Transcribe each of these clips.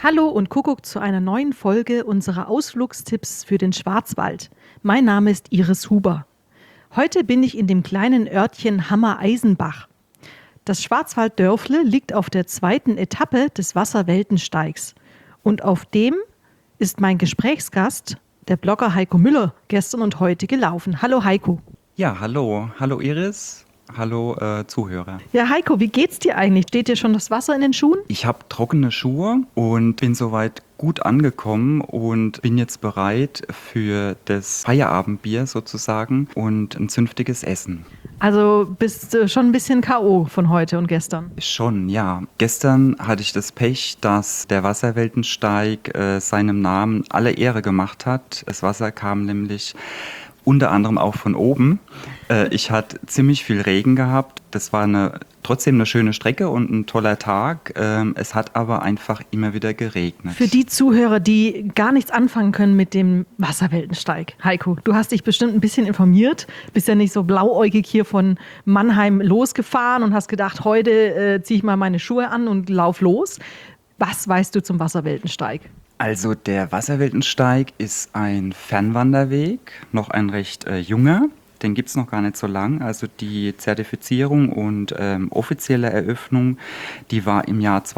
Hallo und Kuckuck zu einer neuen Folge unserer Ausflugstipps für den Schwarzwald. Mein Name ist Iris Huber. Heute bin ich in dem kleinen Örtchen Hammer-Eisenbach. Das Schwarzwalddörfle liegt auf der zweiten Etappe des Wasserweltensteigs. Und auf dem ist mein Gesprächsgast, der Blogger Heiko Müller, gestern und heute gelaufen. Hallo Heiko. Ja, hallo. Hallo Iris. Hallo Zuhörer. Ja, Heiko, wie geht's dir eigentlich? Steht dir schon das Wasser in den Schuhen? Ich habe trockene Schuhe und bin soweit gut angekommen und bin jetzt bereit für das Feierabendbier sozusagen und ein zünftiges Essen. Also bist du schon ein bisschen K.O. von heute und gestern? Schon, ja. Gestern hatte ich das Pech, dass der Wasserweltensteig seinem Namen alle Ehre gemacht hat. Das Wasser kam nämlich unter anderem auch von oben. Ich hatte ziemlich viel Regen gehabt. Das war trotzdem eine schöne Strecke und ein toller Tag. Es hat aber einfach immer wieder geregnet. Für die Zuhörer, die gar nichts anfangen können mit dem Wasserweltensteig. Heiko, du hast dich bestimmt ein bisschen informiert, bist ja nicht so blauäugig hier von Mannheim losgefahren und hast gedacht, heute ziehe ich mal meine Schuhe an und lauf los. Was weißt du zum Wasserweltensteig? Also der Wasserweltensteig ist ein Fernwanderweg, noch ein recht junger. Den gibt es noch gar nicht so lang. Also die Zertifizierung und offizielle Eröffnung, die war im Jahr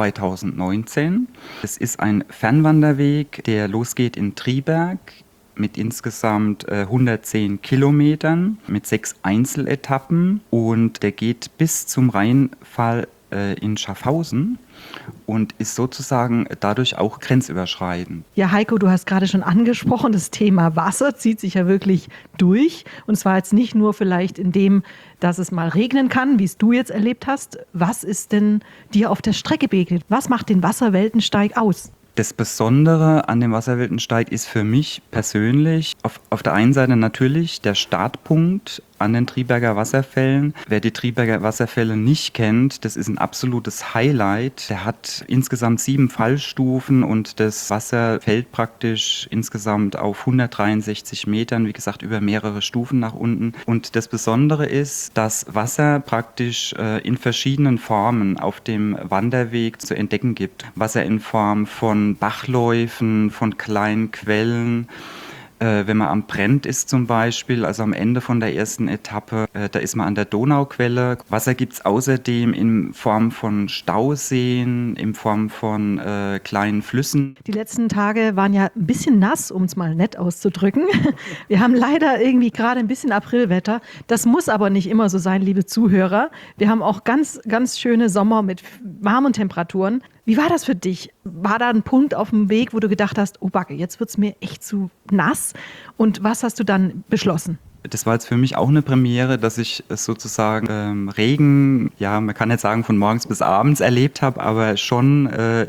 2019. Es ist ein Fernwanderweg, der losgeht in Triberg mit insgesamt 110 Kilometern, mit 6 Einzeletappen. Und der geht bis zum Rheinfall in Schaffhausen und ist sozusagen dadurch auch grenzüberschreitend. Ja, Heiko, du hast gerade schon angesprochen, das Thema Wasser zieht sich ja wirklich durch. Und zwar jetzt nicht nur vielleicht in dem, dass es mal regnen kann, wie es du jetzt erlebt hast. Was ist denn dir auf der Strecke begegnet? Was macht den Wasserweltensteig aus? Das Besondere an dem Wasserweltensteig ist für mich persönlich auf der einen Seite natürlich der Startpunkt an den Triberger Wasserfällen. Wer die Triberger Wasserfälle nicht kennt, das ist ein absolutes Highlight. Der hat insgesamt 7 Fallstufen und das Wasser fällt praktisch insgesamt auf 163 Metern, wie gesagt, über mehrere Stufen nach unten. Und das Besondere ist, dass Wasser praktisch in verschiedenen Formen auf dem Wanderweg zu entdecken gibt. Wasser in Form von Bachläufen, von kleinen Quellen. Wenn man am Brent ist zum Beispiel, also am Ende von der ersten Etappe, da ist man an der Donauquelle. Wasser gibt es außerdem in Form von Stauseen, in Form von kleinen Flüssen. Die letzten Tage waren ja ein bisschen nass, um es mal nett auszudrücken. Wir haben leider irgendwie gerade ein bisschen Aprilwetter. Das muss aber nicht immer so sein, liebe Zuhörer. Wir haben auch ganz, ganz schöne Sommer mit warmen Temperaturen. Wie war das für dich? War da ein Punkt auf dem Weg, wo du gedacht hast, oh Backe, jetzt wird es mir echt zu nass? Und was hast du dann beschlossen? Das war jetzt für mich auch eine Premiere, dass ich sozusagen Regen, ja, man kann nicht sagen von morgens bis abends erlebt habe, aber schon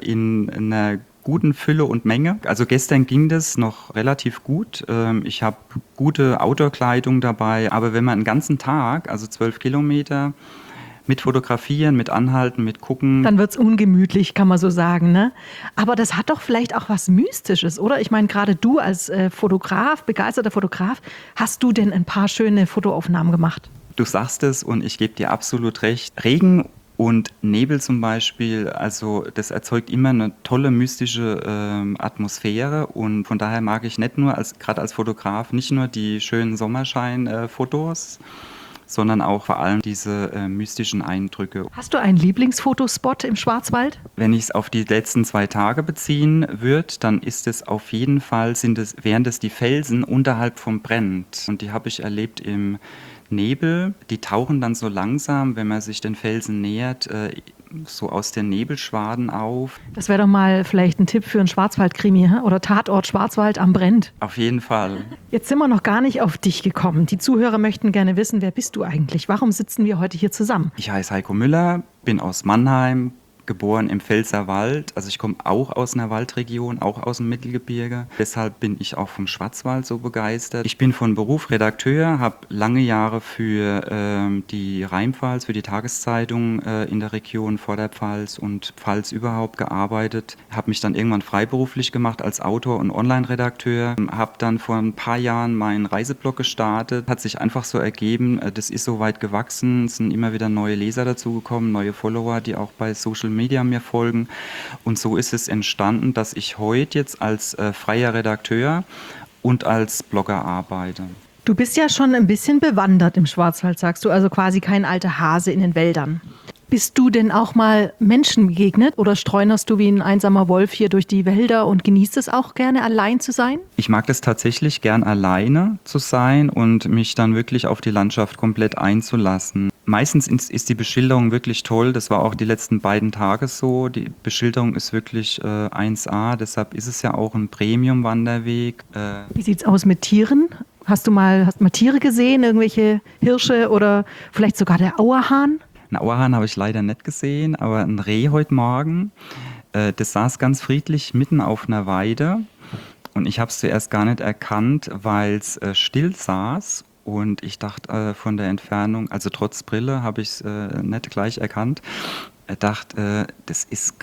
in einer guten Fülle und Menge. Also gestern ging das noch relativ gut. Ich habe gute Outdoor-Kleidung dabei, aber wenn man einen ganzen Tag, also 12 Kilometer, mit Fotografieren, mit Anhalten, mit Gucken. Dann wird es ungemütlich, kann man so sagen, ne? Aber das hat doch vielleicht auch was Mystisches, oder? Ich meine, gerade du als Fotograf, begeisterter Fotograf, hast du denn ein paar schöne Fotoaufnahmen gemacht? Du sagst es und ich gebe dir absolut recht. Regen und Nebel zum Beispiel, also das erzeugt immer eine tolle mystische Atmosphäre und von daher mag ich nicht nur, gerade als Fotograf, nicht nur die schönen Sommerschein-Fotos, sondern auch vor allem diese mystischen Eindrücke. Hast du einen Lieblingsfotospot im Schwarzwald? Wenn ich es auf die letzten 2 Tage beziehen würde, dann ist es auf jeden Fall, wären das die Felsen unterhalb vom Brent. Und die habe ich erlebt im Nebel. Die tauchen dann so langsam, wenn man sich den Felsen nähert, so aus den Nebelschwaden auf. Das wäre doch mal vielleicht ein Tipp für einen Schwarzwald-Krimi, oder Tatort Schwarzwald am Brent. Auf jeden Fall. Jetzt sind wir noch gar nicht auf dich gekommen. Die Zuhörer möchten gerne wissen, wer bist du eigentlich? Warum sitzen wir heute hier zusammen? Ich heiße Heiko Müller, bin aus Mannheim, geboren im Pfälzerwald. Also ich komme auch aus einer Waldregion, auch aus dem Mittelgebirge. Deshalb bin ich auch vom Schwarzwald so begeistert. Ich bin von Beruf Redakteur, habe lange Jahre für die Rheinpfalz, für die Tageszeitung in der Region Vorderpfalz und Pfalz überhaupt gearbeitet. Habe mich dann irgendwann freiberuflich gemacht als Autor und Online-Redakteur. Habe dann vor ein paar Jahren meinen Reiseblog gestartet. Hat sich einfach so ergeben, das ist so weit gewachsen. Es sind immer wieder neue Leser dazugekommen, neue Follower, die auch bei Social Media Media mir folgen. Und so ist es entstanden, dass ich heute jetzt als freier Redakteur und als Blogger arbeite. Du bist ja schon ein bisschen bewandert im Schwarzwald, sagst du, also quasi kein alter Hase in den Wäldern. Bist du denn auch mal Menschen begegnet oder streunerst du wie ein einsamer Wolf hier durch die Wälder und genießt es auch gerne, allein zu sein? Ich mag es tatsächlich gern, alleine zu sein und mich dann wirklich auf die Landschaft komplett einzulassen. Meistens ist die Beschilderung wirklich toll, das war auch die letzten beiden Tage so. Die Beschilderung ist wirklich 1A, deshalb ist es ja auch ein Premium-Wanderweg. Wie sieht's aus mit Tieren? Hast du mal Tiere gesehen, irgendwelche Hirsche oder vielleicht sogar der Auerhahn? Einen Auerhahn habe ich leider nicht gesehen, aber ein Reh heute Morgen, das saß ganz friedlich mitten auf einer Weide und ich habe es zuerst gar nicht erkannt, weil es still saß und ich dachte von der Entfernung, also trotz Brille habe ich es nicht gleich erkannt, dachte, das ist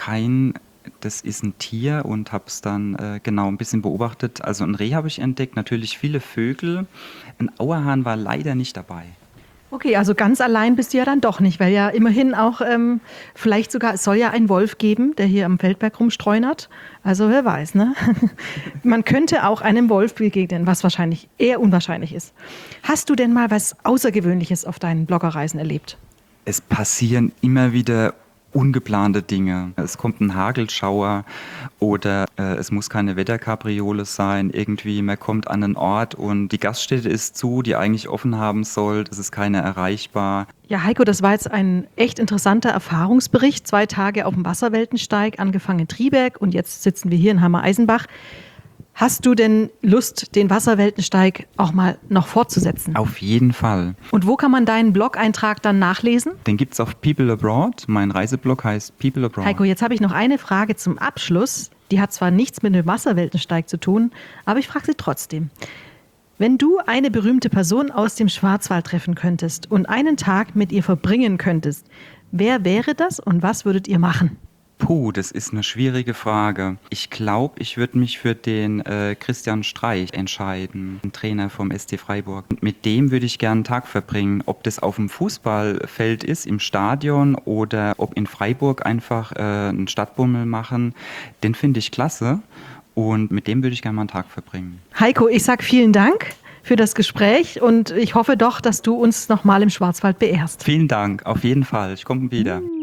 ein Tier und habe es dann genau ein bisschen beobachtet. Also ein Reh habe ich entdeckt, natürlich viele Vögel, ein Auerhahn war leider nicht dabei. Okay, also ganz allein bist du ja dann doch nicht, weil ja immerhin auch vielleicht sogar, es soll ja einen Wolf geben, der hier am Feldberg rumstreunert. Also wer weiß, ne? Man könnte auch einem Wolf begegnen, was wahrscheinlich eher unwahrscheinlich ist. Hast du denn mal was Außergewöhnliches auf deinen Bloggerreisen erlebt? Es passieren immer wieder ungeplante Dinge. Es kommt ein Hagelschauer oder es muss keine Wetterkapriole sein. Irgendwie, man kommt an einen Ort und die Gaststätte ist zu, die eigentlich offen haben soll. Es ist keiner erreichbar. Ja, Heiko, das war jetzt ein echt interessanter Erfahrungsbericht. 2 Tage auf dem Wasserweltensteig, angefangen in Triberg und jetzt sitzen wir hier in Hammer-Eisenbach. Hast du denn Lust, den Wasserweltensteig auch mal noch fortzusetzen? Auf jeden Fall. Und wo kann man deinen Blog-Eintrag dann nachlesen? Den gibt es auf People Abroad. Mein Reiseblog heißt People Abroad. Heiko, jetzt habe ich noch eine Frage zum Abschluss. Die hat zwar nichts mit dem Wasserweltensteig zu tun, aber ich frage sie trotzdem. Wenn du eine berühmte Person aus dem Schwarzwald treffen könntest und einen Tag mit ihr verbringen könntest, wer wäre das und was würdet ihr machen? Das ist eine schwierige Frage. Ich glaube, ich würde mich für den Christian Streich entscheiden, ein Trainer vom SC Freiburg. Und mit dem würde ich gerne einen Tag verbringen. Ob das auf dem Fußballfeld ist, im Stadion oder ob in Freiburg einfach einen Stadtbummel machen, den finde ich klasse. Und mit dem würde ich gerne mal einen Tag verbringen. Heiko, ich sage vielen Dank für das Gespräch und ich hoffe doch, dass du uns nochmal im Schwarzwald beehrst. Vielen Dank, auf jeden Fall. Ich komme wieder.